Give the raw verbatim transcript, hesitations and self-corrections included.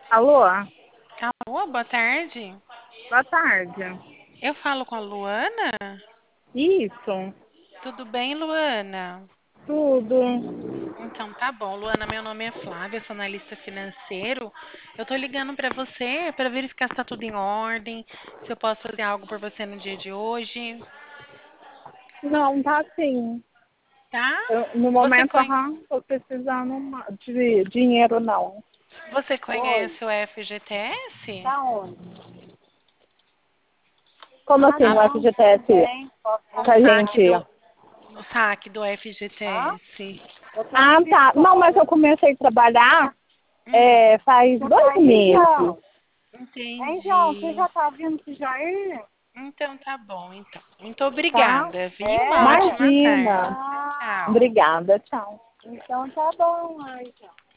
Alô? Alô, boa tarde. Boa tarde. Eu falo com a Luana? Isso, Tudo bem, Luana? tudo. Então tá bom, Luana, meu nome é Flávia, sou analista financeiro. Eu tô ligando pra você para verificar se tá tudo em ordem, se eu posso fazer algo por você no dia de hoje, Não, tá assim. tá? Eu, no Você, momento, conhe- aham, tô precisando ma- de dinheiro, não. você Oi, conhece o F G T S? tá onde? Como assim, A- o F G T S? o Pra saque gente. do, o saque do F G T S. Ah, tá. Não, mas eu comecei a trabalhar Hum, é, faz dois meses. Hein, João, você entendi. já tá vindo que já é? Então tá bom, então. Muito Tá? obrigada, viu? É. Uma ótima tarde. Imagina. Tchau. Obrigada, tchau. Então tá bom, ai, tchau.